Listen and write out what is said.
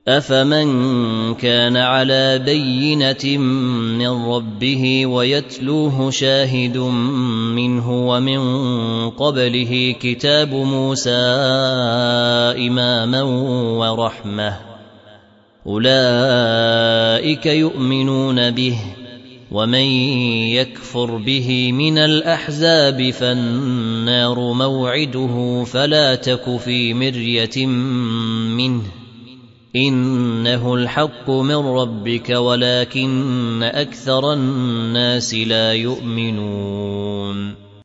أفمن كان على بينة من ربه ويتلوه شاهد منه ومن قبله كتاب موسى إماما ورحمة أولئك يؤمنون به ومن يكفر به من الأحزاب فالنار موعده فلا تك في مرية منه إنه الحق من ربك ولكن أكثر الناس لا يؤمنون